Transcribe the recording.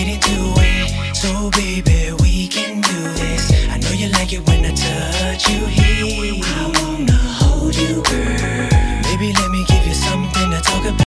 getting to it. So baby, we can do this. I know you like it when I touch you here.